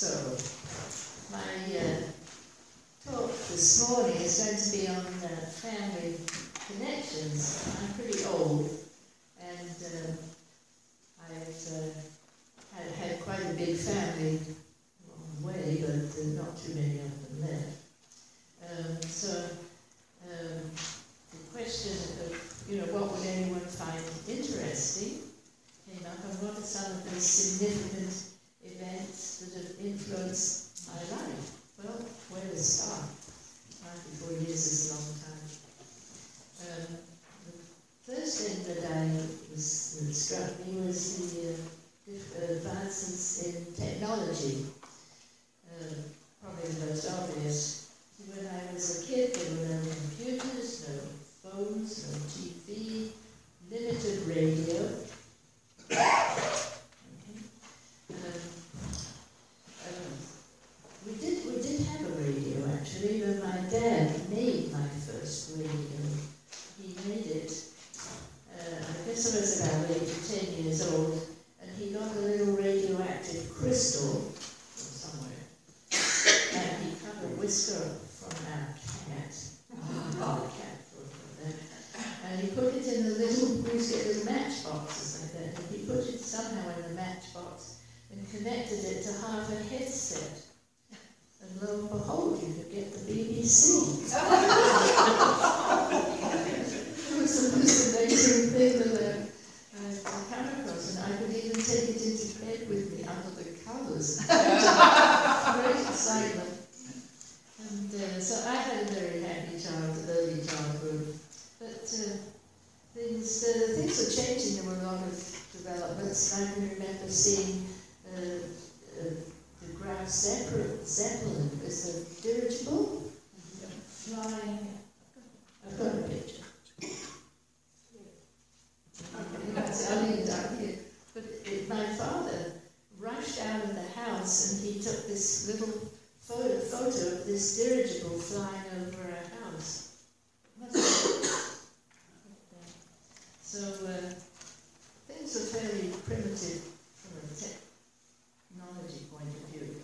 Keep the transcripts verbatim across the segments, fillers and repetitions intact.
So, my uh, talk this morning is going to be on uh, family connections. I'm pretty old, and uh, I've uh, had, had quite a big family along the way, but uh, not too many of them left. Um, so, um, the question of, you know, what would anyone find interesting came up, and what are some of the significant events that have influenced my life? Well, where to start? ninety-four years is a long time. Um, the first thing that I was that struck me was the uh, advances in technology. Uh, probably the most obvious. When I was a kid, there were no computers, no phones, no T V, limited radio. Um, um, we did we did have a radio actually, but my dad made my first radio. He made it. Uh, I guess I was about eight or ten years old, and he got a little radioactive crystal from somewhere, and he cut a whisker from our cat. Oh, cat foot from that. And he put it in a little, we used to get little matchboxes like that, and he put it somehow in the matchbox and connected it to half a headset. And lo and behold, you could get the B B C. It was the most amazing thing that I, I come across, and I could even take it into bed with me under the covers. Great excitement. And uh, so I had a very happy child, early childhood. But uh, things uh, things were changing. There were a lot of developments. And I can remember seeing uh, uh, the Graf Zeppelin as a dirigible flying. I've got a picture. I'll leave it down here. But it, my father rushed out of the house and he took this little photo, photo of this dirigible flying over our house. So uh, things are fairly primitive from a technology point of view.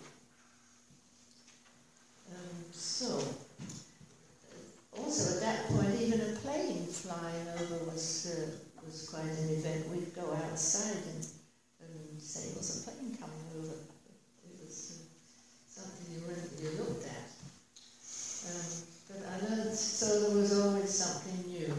Um, so, also at that point, even a plane flying over was uh, was quite an event. We'd go outside and, and say, "Was a plane coming over?" It was uh, something you really you looked at. Um, but I learned, so there was always something new.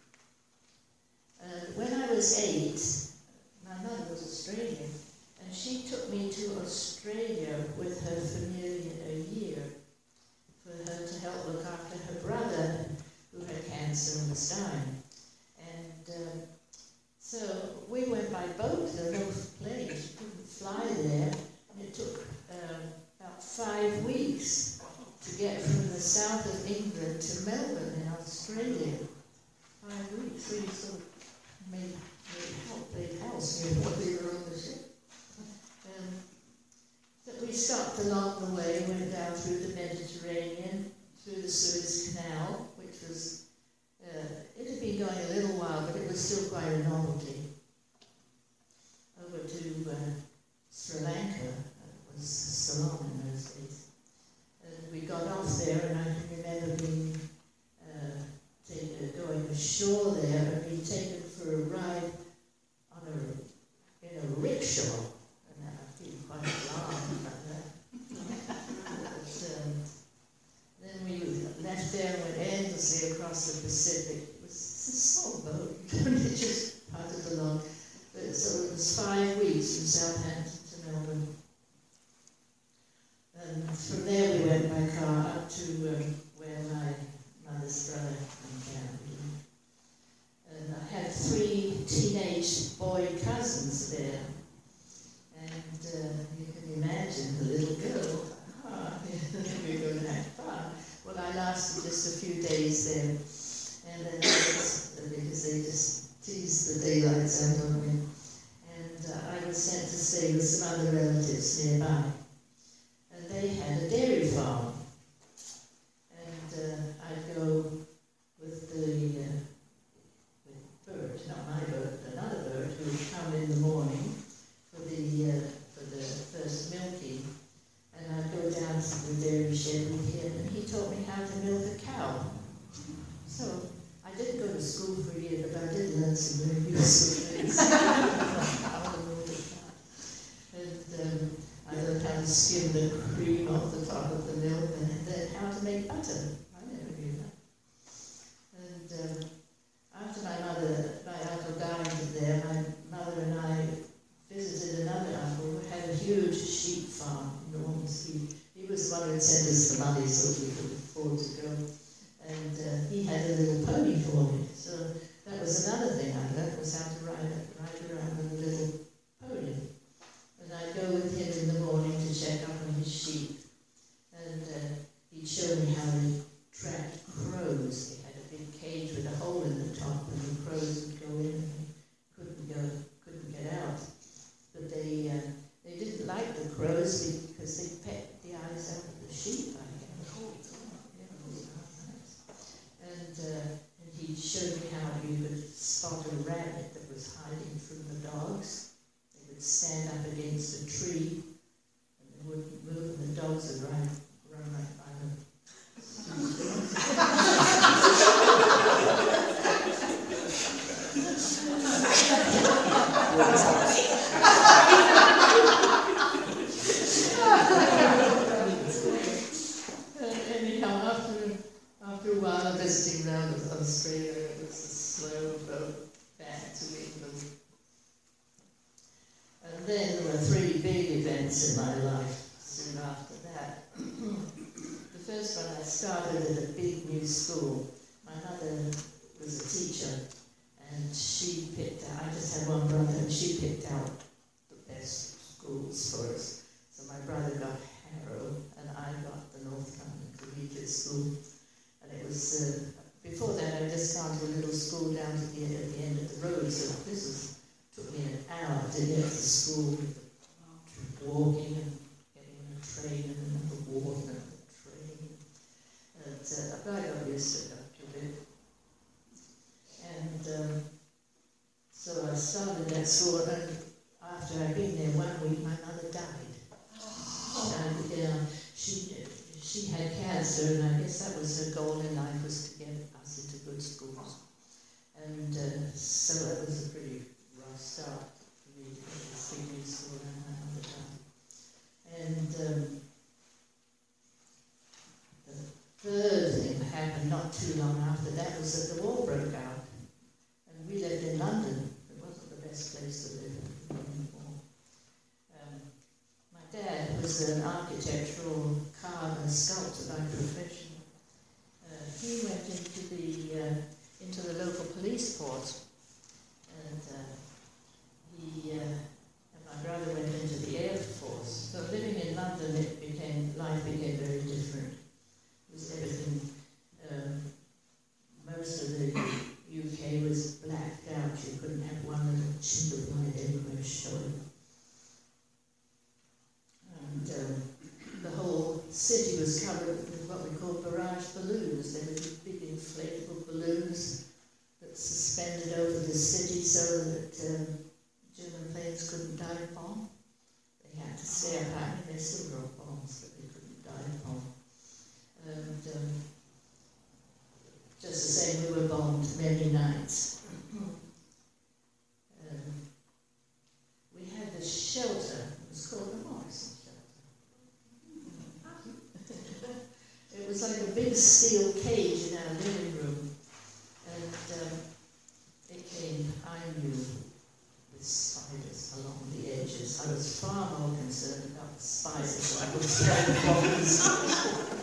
Uh, when I was eight, my mother was Australian, and she took me to Australia with her for nearly a year for her to help look after her brother who had cancer and was dying. And uh, so we went by boat. There were no planes. You couldn't fly there. And it took um, about five weeks to get from the south of England to Melbourne in Australia. Five weeks. We sort of made, made help, made house near what we were on the ship. Um, so we stopped along the way, went down through the Mediterranean, through the Suez Canal, which was, uh, it had been going a little while, but it was still quite a novelty. Over to uh, Sri Lanka, it was Ceylon in those days. And we got off there, and I can remember being uh, take, uh, going ashore there and being taken for a ride on a in a rickshaw, and I feel quite alarmed about that. But, um, then we left there and went endlessly across the Pacific. It was a small boat, it just putted along. But, so it was five weeks from Southampton to Melbourne. And from there we went by car up to um, where my mother's brother encamped. And I had three teenage boy cousins there. And uh, you can imagine the little girl, ah, we were going to have fun. Well, I lasted just a few days there. And then was, because they just teased the daylights out of me. And uh, I was sent to stay with some other relatives nearby. And they had a dairy farm. And uh, I'd go with the uh, with bird, not my bird, another bird who would come in the morning for the uh, for the first milking, and skim the cream off the top of the milk, and then how to make butter. I never knew that. And um, after my mother, my uncle died there, my mother and I visited another uncle who had a huge sheep farm, enormous. He, he was the one who sent us the money so we could afford to go. And uh, he had a little pony for me. So that was another thing I learned, was how to ride, ride around with a little pony. And I'd go with him in the morning to check up on his sheep. And uh, he'd show me how they tracked crows. They had a big cage with a hole in the top, and the crows would go in and they couldn't go, couldn't get out. But they uh, they didn't like the crows because they pecked the eyes out of the sheep, I guess. And, uh, and he showed me how you could spot a rabbit that was hiding from the dogs. They would stand up against a tree, and they wouldn't move, and the dogs would run, run right by them. and anyhow, after, after a while visiting around Australia, it was a slow boat back to England. And then there were three big events in my life soon after that. The first one, I started at a big new school. My mother was a teacher, and she picked out, I just had one brother, and she picked out the best schools for us. So my brother got Harrow, and I got the North London Collegiate School. And it was, uh, before that I just gone to a little school down at the, at the end of the road, so this was, took me an hour to get to school, walking and getting on a train and another walk and another train. And uh, I got used to it. And um, so I started that school, and after I'd been there one week, my mother died. And uh, she she had cancer, and I guess that was her goal in life, was to get us into good schools. And uh, so it was a pretty rough start for me to get to senior school, and my mother died. And um, the third thing that happened not too long after that was that the war broke out. And we lived in London. It wasn't the best place to live anymore. Um, my dad was an architectural carver, sculptor by profession. Uh, he went into the uh, into the local police force, and uh, he uh, and my brother went into the Air Force. So living in London, it became life became very different. It was everything. Um, most of the U K was blacked out. You couldn't have one little chink of light anywhere showing. And um, the whole city was covered with what we call barrage balloons. They were these big inflatable balloons that suspended over the city so that um, German planes couldn't dive bomb. They had to stay up high. They still dropped bombs, but they couldn't dive bomb. And um, just the same, we were bombed many nights. um, we had this shelter. It was called the Morrison Shelter. It was like a big steel cage in our living room. And um, it came, I knew, with spiders along the edges. I was far more concerned about the spiders I would throw bombs.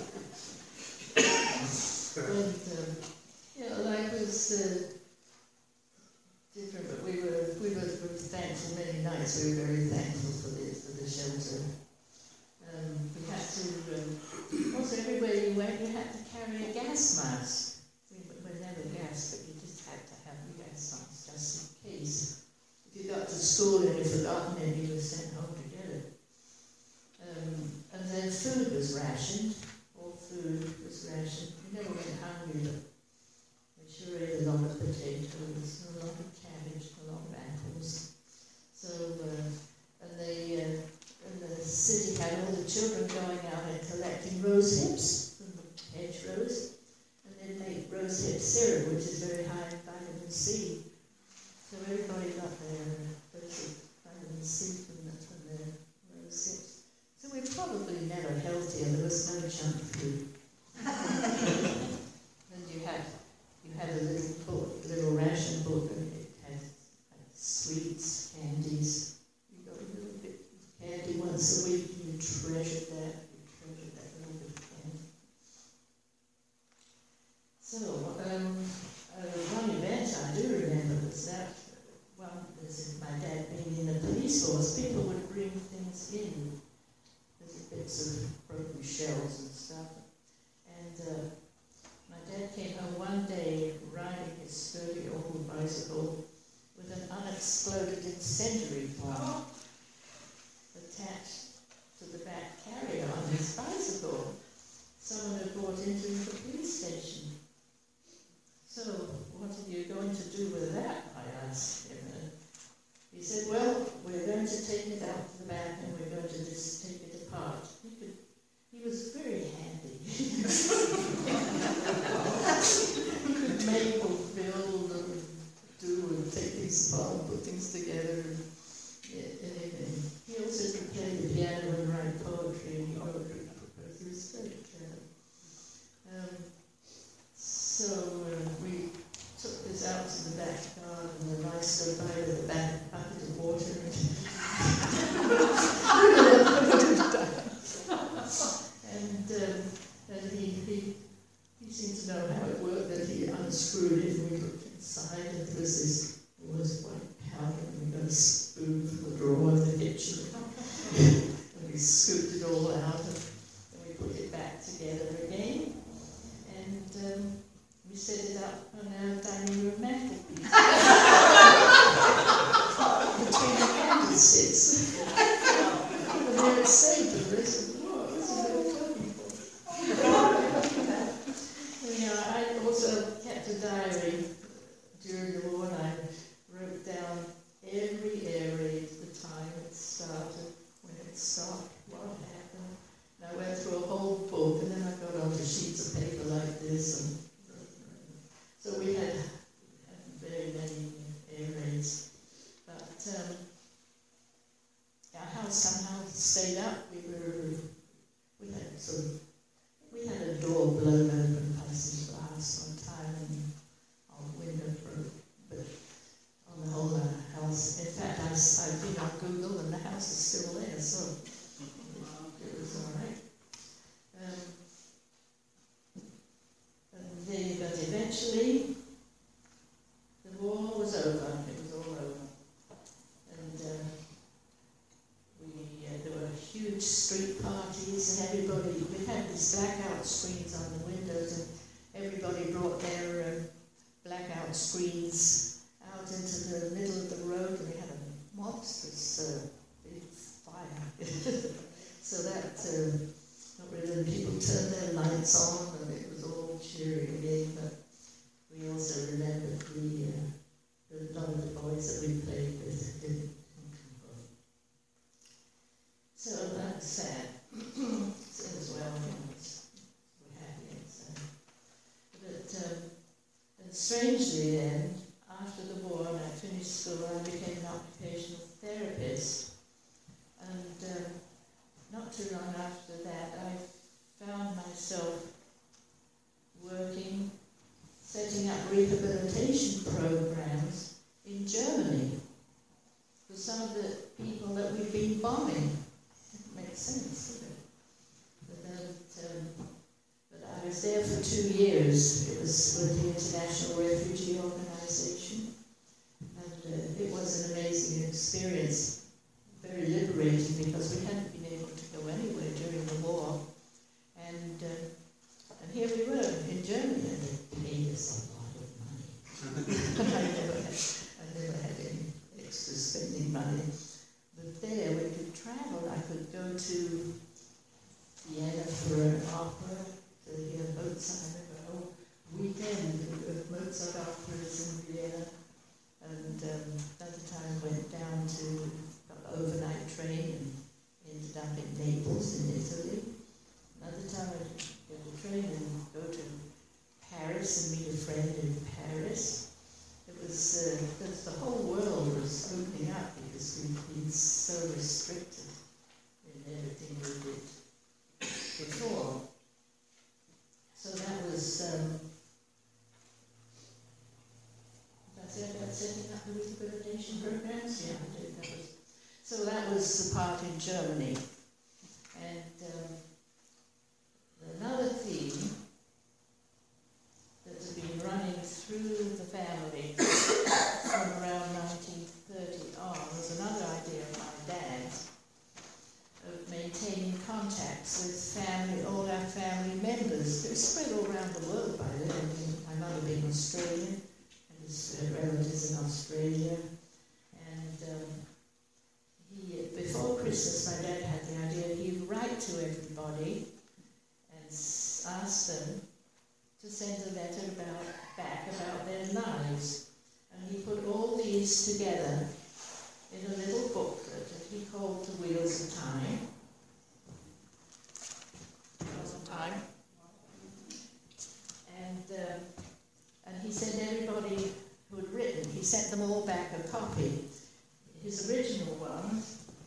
And, um, you know, life was uh, different, but we were we were, were thankful many nights. We were very thankful for the for the shelter. Um, we had to um, also everywhere you went, you had to carry a gas mask. We were never gas, but you just had to have a gas mask just in case. If you got to school and you'd forgotten it, you were sent home to get it. Um, and then food was rationed. All food was rationed. We never went hungry, but we sure ate a lot of potatoes, a lot of cabbage, a lot of apples. So, uh, and they, uh, and the city had all the children going out and collecting rose hips from the hedgerows, and they'd make rose hip syrup, which is very high in vitamin C. So everybody got their dose of vitamin C from, the, from their rose hips. So we probably so we, we treasured that. We treasured that little bit of pen. So, um, uh, one event I do remember was that, well, as my dad being in the police force, people would bring things in, little bits of broken shells and stuff. And uh, my dad came home one day riding his sturdy old bicycle with an unexploded incendiary bomb attached to the back carrier on his bicycle. Someone had brought into the police station. So, what are you going to do with that? I asked him. And he said, well, we're going to take it out to the back and we're going to just take it apart. He, could, he was very handy. He could make or build or do and take things apart and put things together and yeah, anything. He also could play the piano and write poetry, and he wrote he was very clever. Um, so uh, we took this out to the back garden, and I stood by with a back bucket of water and and, um, and he, he he seemed to know how it worked, that he unscrewed it and we looked inside and there was this was white powder and we got a spoon from the drawer in the kitchen and we scooped it all out and then we put it back together again and um, we set it up on our dining room mantelpiece between the candlesticks. And there it stayed for the rest of the war. This is what we're looking for. Anyhow, I also kept a diary during the war, and I wrote down every area, the time it started, when it stopped, what happened. And I went through a whole book, and then I got onto sheets of paper like this. And so we had, had very many areas. But um, our house somehow stayed up. We were, we had some, we had a door blown open by some glass one time, and our window broke. But on the whole, our house, in fact, I, I've been on Google, and the house is still there, so it was all right. Um, and they, but eventually, the war was over. It was all over, and uh, we uh, there were huge street parties, and everybody. We had these blackout screens on the windows, and everybody brought their um, blackout screens out into the middle of the road, and we had a monstrous uh, big fire. So that uh, not really. People turned their lights on, and it was all cheery again. But we also remembered the, uh, the lot of the boys that we played with didn't come home. So that was sad. So as well, we're happy and sad. But um, and strangely then, after the war and I finished school, I became an occupational therapist. And um, not too long after that, I found myself working, setting up rehabilitation programs in Germany for some of the people that we've been bombing. It makes sense, doesn't it? But, then, um, but I was there for two years. It was with the International Refugee Organization, and uh, it was an amazing experience, very liberating, because we hadn't been able to go anywhere during the war, and uh, and here we were in Germany, and they paid us a lot of money. I never had, I never had any extra spending money. But there, we could travel. I could go to Vienna for an opera, to hear Mozart. I remember a whole weekend of Mozart operas in Vienna. And um, another time went down to an overnight train and ended up in Naples in Italy. Another time I get a train and go to Paris and meet a friend in Paris. It was, uh, the whole world was opening up because we'd been so restricted in everything we did before. So that was, um, did I say about setting up the rehabilitation programs? Yeah, I did. That was, so that was was the part in Germany. And um, another theme that has been running through the family from around nineteen thirty on was another idea of my dad's, of maintaining contacts with family, all our family members. It was spread all around the world by then. My mother being Australian, and his uh, relatives in Australia. And um, he, before Christmas, my dad had the idea he'd write to everybody and s- ask them to send a letter about, back about their lives. And he put all these together in a little booklet that he called The Wheels of Time. Wheels of Time. And, uh, and he sent everybody who had written, he sent them all back a copy. His original one,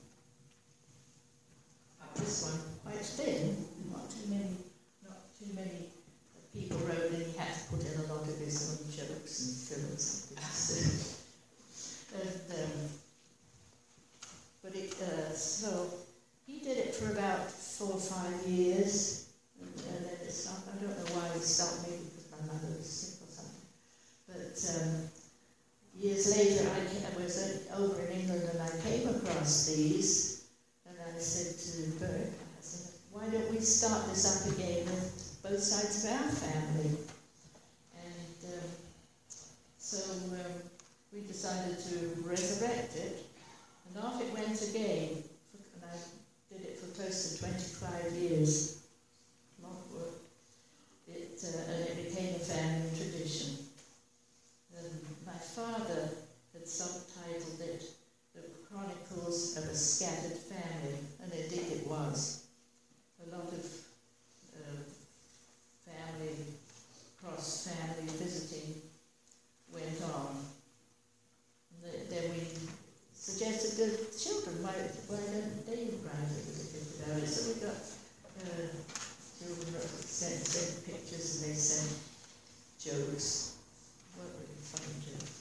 this one, quite thin, not too many, not too many people wrote, and he had to put in a lot of his own jokes and fillers and things. and, um, but it, uh, so he did it for about four or five years, and, and then it stopped. I don't know why he stopped, maybe because my mother was sick or something. But um, years later, I, I was uh, over in England and I came across these, and I said to Bert, I said, why don't we start this up again with both sides of our family? And um, so um, we decided to resurrect it, and off it went again. And I did it for close to twenty-five years. Long work. It, uh, and it became a family tradition. Um, my father had subtitled it The Chronicles of a Scattered Family, and indeed it was. A lot of uh, family, cross-family visiting went on. And then we suggested to children, why, why don't they write a little bit about it? So we got uh, children that sent, sent pictures and they sent jokes. Weren't really funny jokes.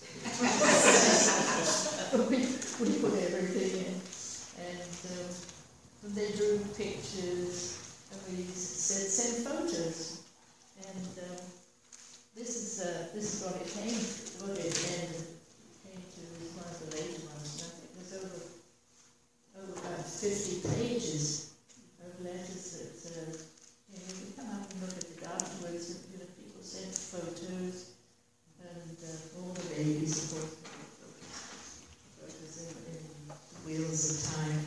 we, we put everything in. And, um, and they drew pictures. And we said, send photos. And um, this is uh, this is what it came to, what it ended, came to one of the later ones. I think it was over, over about fifty pages of letters that, uh, you know, you come up and look at it afterwards, and you know, people sent photos, and uh, all the babies, of course, photos in, in the Wheels of Time.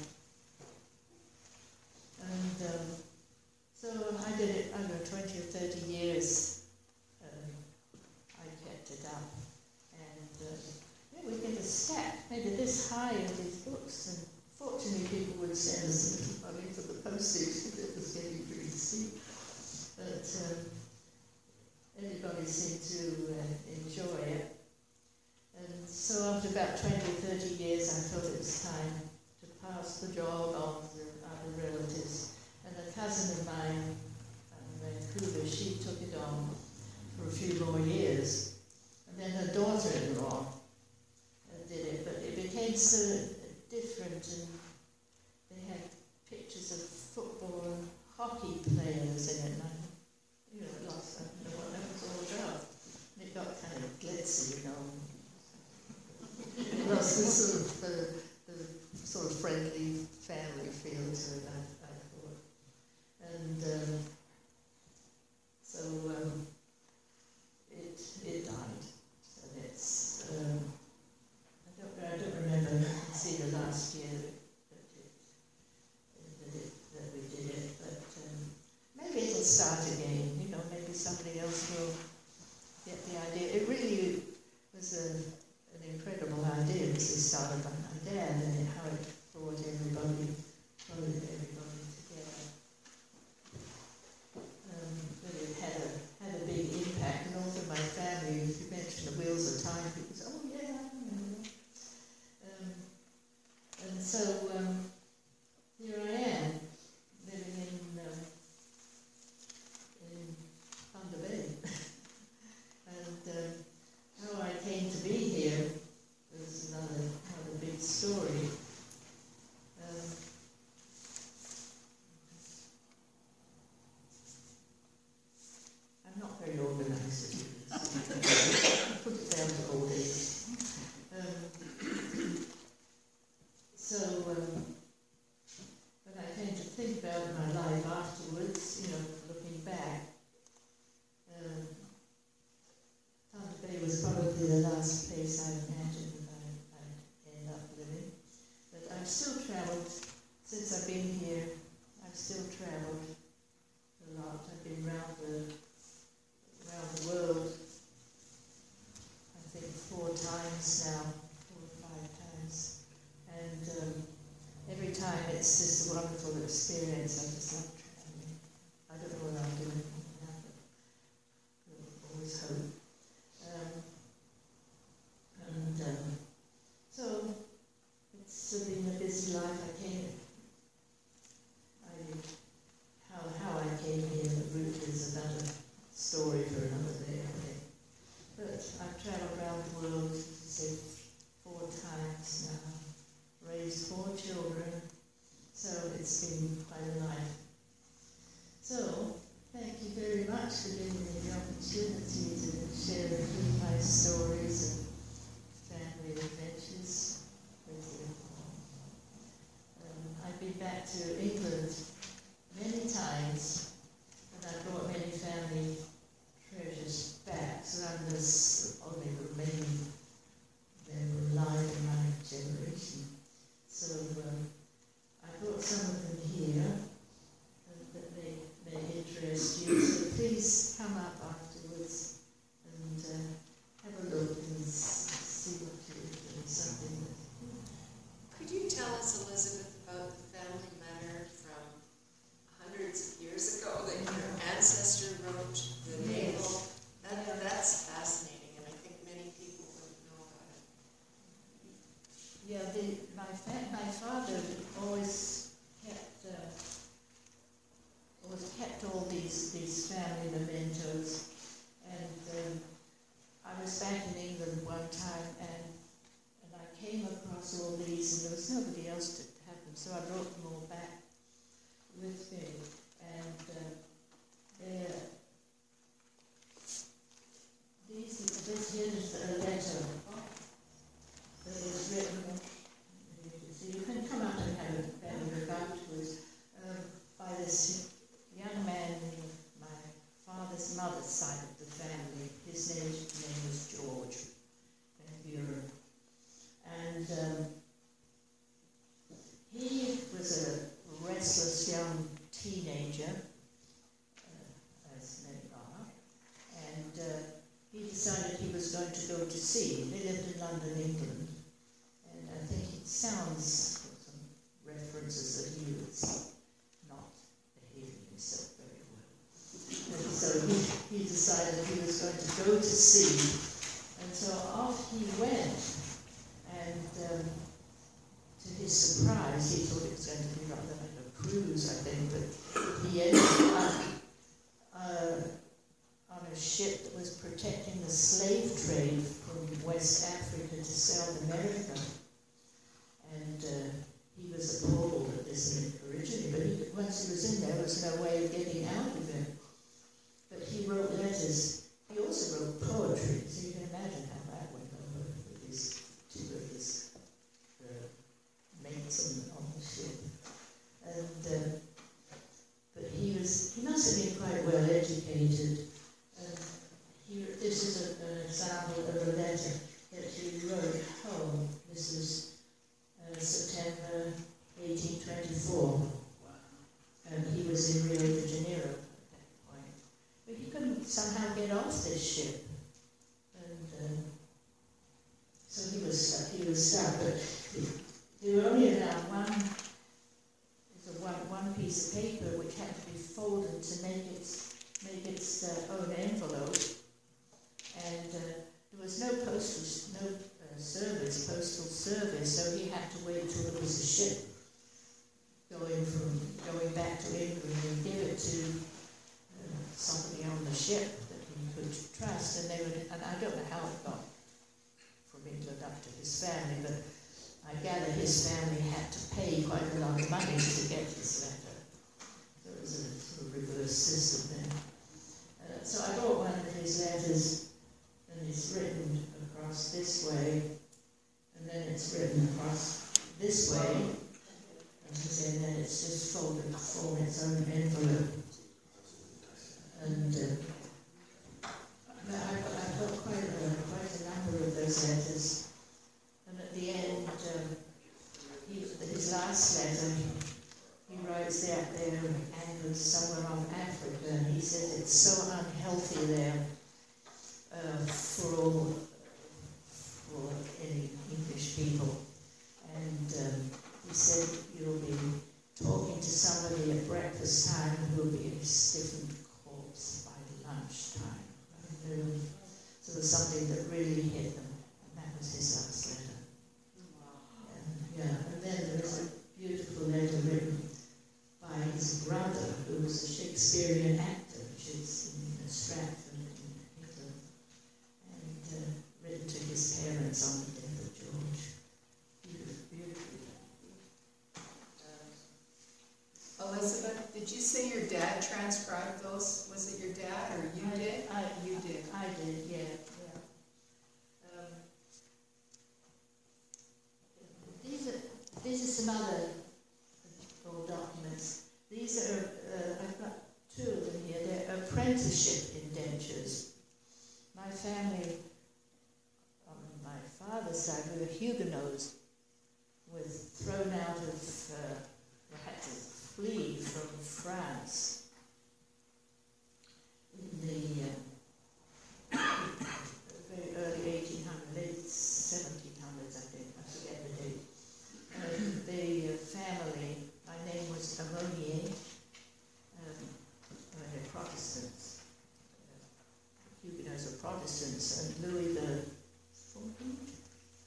And um, so I did it over twenty or thirty years. Um, I kept it up. And uh, yeah, we get a stack, maybe this high of these books. And fortunately, people would send us a little money for the postage because it was getting pretty steep. But um, everybody seemed to uh, enjoy it. And so after about twenty or thirty years, I thought it was time to pass the job on to other relatives. And a cousin of mine in Vancouver, she took it on for a few more years. And then her daughter-in-law uh, did it, but it became so different, and they had pictures of football and hockey players in it, and I, you know, lost, I don't know what that was all about. And it got kind of glitzy, you know. It lost the sort of, the, the sort of friendly family feel to it, I, I thought. And um, so um, it it died. And it's um, I don't I don't remember. I can see the last year that it that it that we did it, but um, maybe it'll start again. You know, maybe somebody else will get the idea. It really was a, an incredible idea. This was started by my dad, and it, how it brought everybody, brought everybody together. Um, but it had a had a big impact, and also my family. If you mention the Wheels of Time, people say, "Oh yeah, I remember that." Um, and so um, here I am, living in um, in Thunder Bay, and um, how I came to be here was another another big story. Um, think about my life afterwards, you know, looking back, um, Thunder Bay was probably the last place I imagined that I, I'd end up living. But I've still travelled, since I've been here, I've still travelled a lot. I've been round the, around the world, I think four times now, four or five times. And um, every time it's just a wonderful experience. I just love travelling. I don't know what I'll do now, but I always hope. Um, and um, so it's been a busy life. I came, I, how, how I came here, the route is another story for another day, I think. But I've travelled around the world, as I say, four times now, raised four children, so it's been quite a life. So, thank you very much for giving me the opportunity to share a few of my stories and family adventures with you. Um, I've been back to England many times, and I've brought many family treasures back, so I'm the only remaining member alive in my generation. So um, I brought some of them here uh, that may, may interest you. So please come up afterwards and uh, have a look and s- see what you're doing. Something that... Could you tell us, Elizabeth, about the family letter from hundreds of years ago that your ancestor wrote? The label? That, that's fascinating, and I think many people wouldn't know about it. Yeah, the, my fa- my father always kept uh, always kept all these these family mementos, and um, I was back in England one time, and and I came across all these, and there was nobody else to have them, so I brought them all back with me, and uh, they're these this here is a letter that was written. So you can come out and have a, have a look afterwards um, by this young man in my father's mother's side of the family. His name, his name was George Buren. And um, he was a restless young teenager, uh, as many are, and uh, he decided he was going to go to sea. They lived in London, England. And I think it sounds, some references that he was not behaving himself very well. And so he, he decided he was going to go to sea. And so off he went. And um, to his surprise, he thought it was going to be rather like a cruise, I think, but he ended up uh, on a ship that was protecting the slave trade from West Africa to South America. And uh, he was appalled at this originally, but he, once he was in there, there was no way of getting out of it. But he wrote letters. He also wrote poetry, so you can imagine how that went over with his two of his uh, mates on, on the ship. And uh, but he was, he must have been quite well educated. And he, this is a, an example of a letter that he wrote home. This is Uh, September eighteen twenty-four, and he was in Rio de Janeiro at that point. But he couldn't somehow get off this ship, and uh, so he was stuck. He was stuck. But there were only allowed one. There's a one one piece of paper which had to be folded to make its make its uh, own envelope, and uh, there was no postal no. service, postal service, so he had to wait till there was a ship going from going back to England and give it to uh, somebody on the ship that he could trust. And they would, and I don't know how it got from England up to his family, but I gather his family had to pay quite a lot of money to get his letter. So it was a sort of reverse system there. Uh, so I bought one of his letters, and it's written across this way, and then it's written across this way, and then it's just folded form its own envelope. And uh, but I, I got quite a, quite a number of those letters. And at the end, um, he, his last letter, he writes there, there anchored somewhere on Africa, and he says it's so unhealthy there uh, for all, for any English people. And um, he said you'll be talking to somebody at breakfast time who will be a stiffened corpse by lunchtime. Um, so it was something that really hit them, and that was his last letter. And, yeah, and then there was a beautiful letter written by his brother, who was a Shakespearean actor, which is in Stratford in England, and uh, written to his parents on the death of George. Beautiful, beautiful. Elizabeth, did you say your dad transcribed those? Was it your dad or you I, did? I, You did. I did, yeah. yeah. Um, these are these are some other old documents. These are uh, I've got two of them here. They're apprenticeship indentures. My family, on my father's side, we were Huguenots, was thrown out of. Uh, they had to flee from France in the uh, very early eighteen hundreds, late seventeen hundreds, I think, I forget the date. Uh, the uh, family, my name was Ammonier, um, uh, they're Protestants. Uh, Huguenots are Protestants, and Louis the fourteenth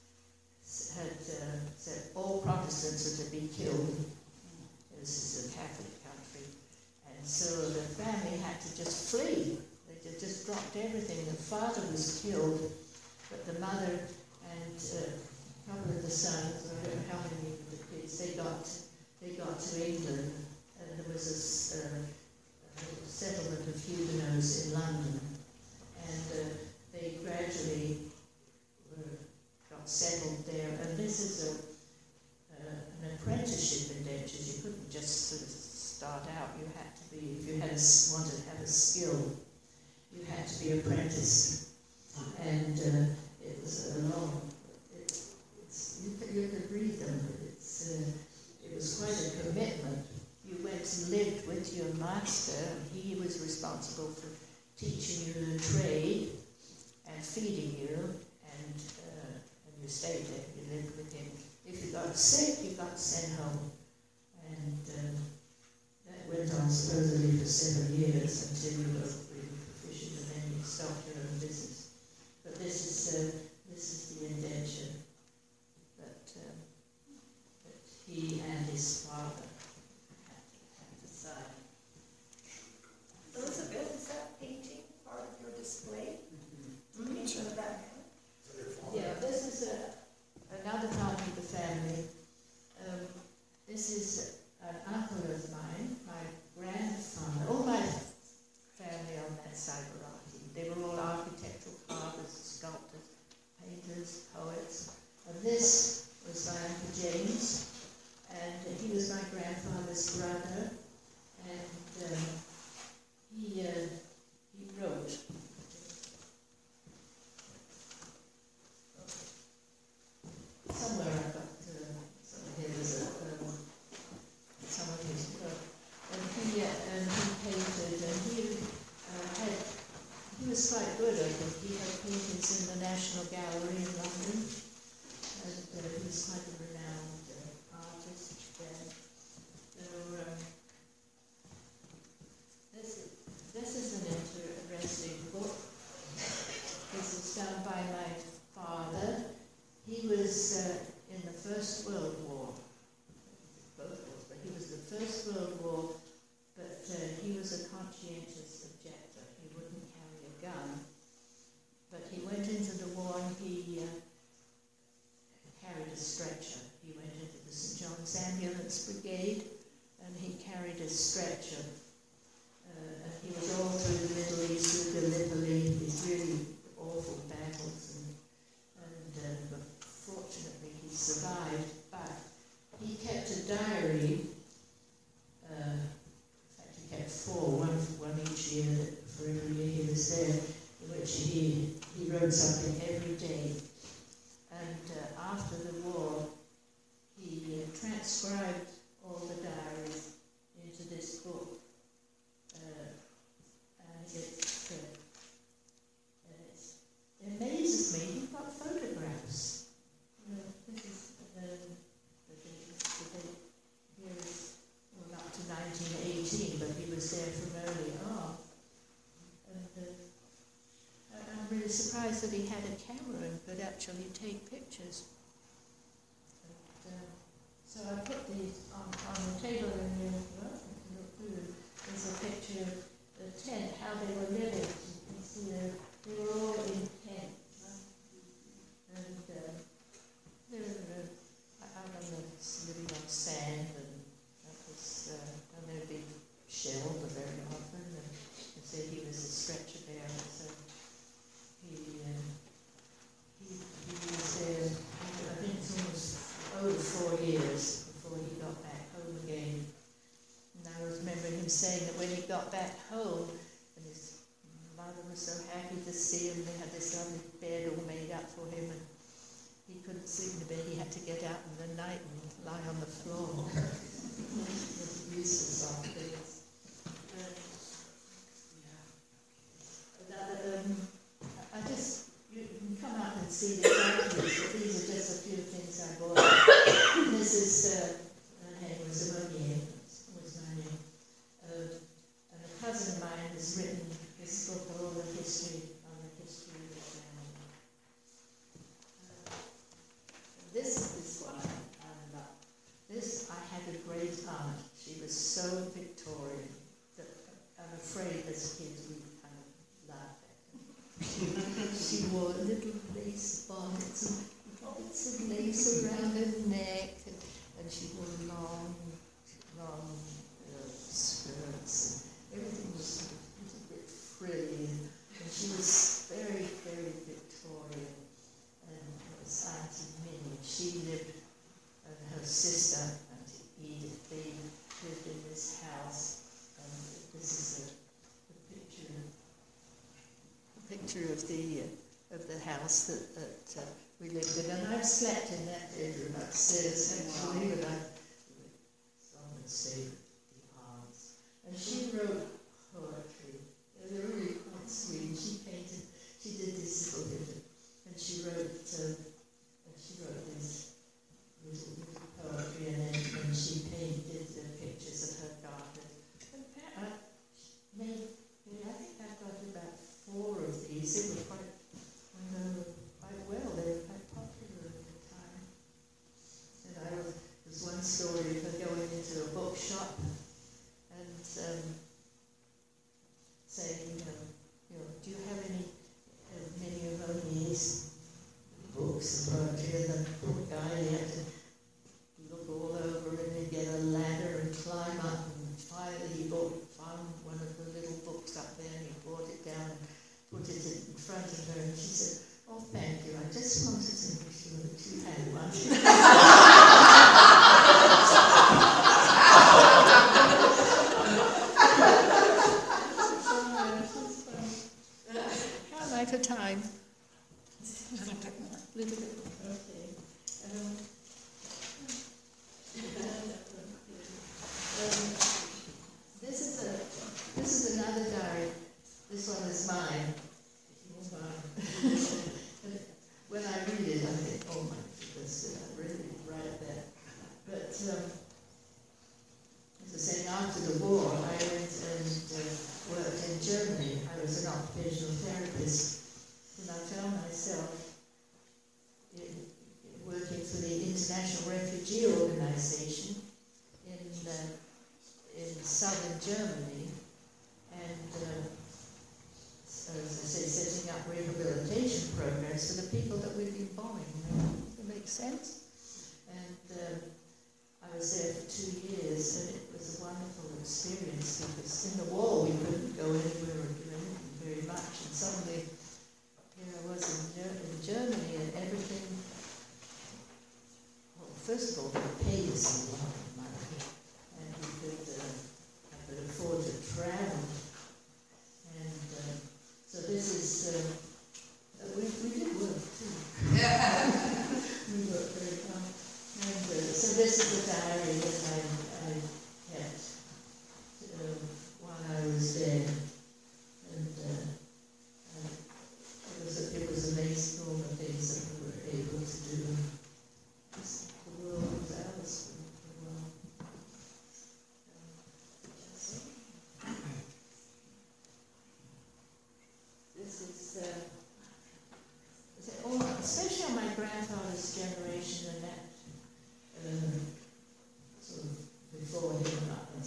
had uh, said all Protestants are to be killed. This is a Catholic country, and so the family had to just flee. They just dropped everything. The father was killed, but the mother and uh, a couple of the sons, I don't know how many of the kids, they got they got to England, and there was a, uh, a settlement of Huguenots in London, and uh, they gradually were, got settled there. And this is a Uh, an apprenticeship indentures. You couldn't just sort of start out. You had to be, if you had a, wanted to have a skill, you had to be apprenticed. And uh, it was a long, it, it's, you, could, you could read them, but it's, uh, it was quite a commitment. You went and lived with your master, and he was responsible for teaching you the trade and feeding you, and, uh, and you stayed there, you lived with him. If you got sick, you got sent home. And um, that went on supposedly for seven years until you were really proficient, and then you stopped your own business. But this is uh, this is the indenture that, um, that he and his father had to, had to sign. Elizabeth, is that painting part of your display? Mm-hmm. Painting of that man? Yeah, this is a. Another part of the family. Um, this is an uncle of mine, my grandfather. All my family on that side were architects. They were all architectural carvers, sculptors, painters, poets. And this was my Uncle James, and he was my grandfather's brother. And um, he uh, he wrote. Somewhere I've got uh, somewhere here there's a um, some of his work, and he uh, and he painted, and he uh, had he was quite good. I think he had paintings in the National Gallery in London, and uh, he was quite a renowned uh, artist there. So um, this this is an interesting book. This is done by my father. He was uh, in the First World War, both wars, but he was the First World War, but uh, he was a conscientious objector. He wouldn't carry a gun, but he went into the war and he uh, carried a stretcher. He went into the Saint John's Ambulance Brigade, and he carried a stretcher. Uh, and he was all through the Middle East, through Gallipoli, these really awful battles, and, and uh, fortunately he survived, but he kept a diary, was there from early on. And uh, I- I'm really surprised that he had a camera and could actually take pictures. And, uh, so I put these on, on the table in the well, you can look through them. There's a picture of the tent, how they were living. You can see they, they were all in tents. Huh? And uh, they were uh, out on the, living on sand, and that was, uh, and they'd be shelled very often. And they said he was a stretcher bearer, so he, uh, he, he was there, I think it's almost over four years before he got back home again. And I remember him saying that when he got back home, and his mother was so happy to see him, they had this lovely bed all made up for him, and he couldn't sleep in the bed, he had to get out in the night and lie on the floor. It was useless afterwards. Um, yeah. Um, I just, you can come out and see the photos, but these are just a few things I bought. This is, uh, her name was Amonier, was my name. Uh, and a cousin of mine has written this book, all the history, on the history of the family. Uh, this is what I, I love. This, I had a great aunt. She was so Victorian that I'm afraid as kids we kind of laughed at her. She wore little lace bonnets and bits of lace around her neck, and, and she wore long, long uh, skirts. Everything was a little bit frilly, and she was very, very Victorian. And it was Auntie Minnie. She lived, and her sister, Auntie Edith, they lived in this house. And this is a, a picture, a picture of the uh, of the house that, that uh, we lived in. And I've slept in that bedroom upstairs, actually, but I someone saved the arms. And she wrote poetry. They were really quite sweet. She painted. She did this little bit, and she wrote. Uh, she wrote this little, little poetry, and then and she painted the pictures of her garden. And I made. I think I got about four of these. They were quite. I know quite well. They were quite popular at the time. And I was, there's one story of her going into a bookshop and um, saying, you know, you know, do you have any uh, many of O'Neill's books and poetry? And the poor guy, he had to look all over and then get a ladder and climb up, and finally he bought, found one of the little books up there, and he brought it down and put it in front of her, and she said, "Oh, thank you, I just wanted to make sure that you had one." How like a time? A little bit. Okay. Um, um, this is a this is another diary. This one is mine. When I read it, I think, oh my goodness, did I really write that? But, um, as I say, after the war, I went and uh, worked in Germany. I was an occupational therapist, and I found myself in, in working for the International Refugee Organization in, uh, in southern Germany, and uh, as I say, setting up rehabilitation programs for the people that we've been bombing. Does that make sense? And um, I was there for two years, and it was a wonderful experience because in the war we couldn't go anywhere or do anything very much, and suddenly here I was in, Ger- in Germany, and everything. Well, first of all, they paid us a lot of money, and we could, uh, I could afford to travel, and. Uh, So this is, uh, we, we did work too. We worked very hard. And uh, so this is the diary that I, I kept uh, while I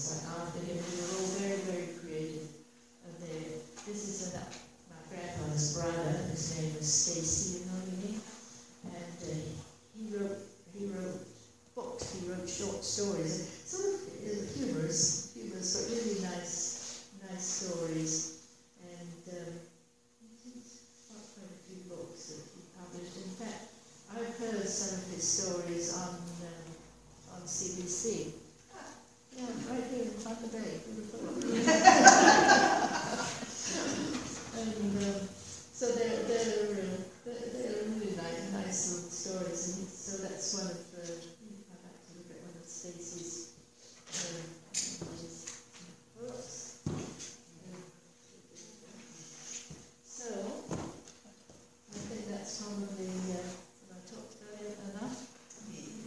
poems like after him. They were all very, very creative. And they, this is an, my grandfather's brother. His name was Stacy, you know what I mean? And uh, he wrote he wrote books. He wrote short stories, sort of uh, humorous, humorous, but really nice, nice stories. And um, he's got quite a few books that he published. In fact, I've heard some of his stories on um, on C B C. Yeah, right here in Tampa Bay. And um, so they're they're, uh, they're they're really nice, nice little stories, and so that's one of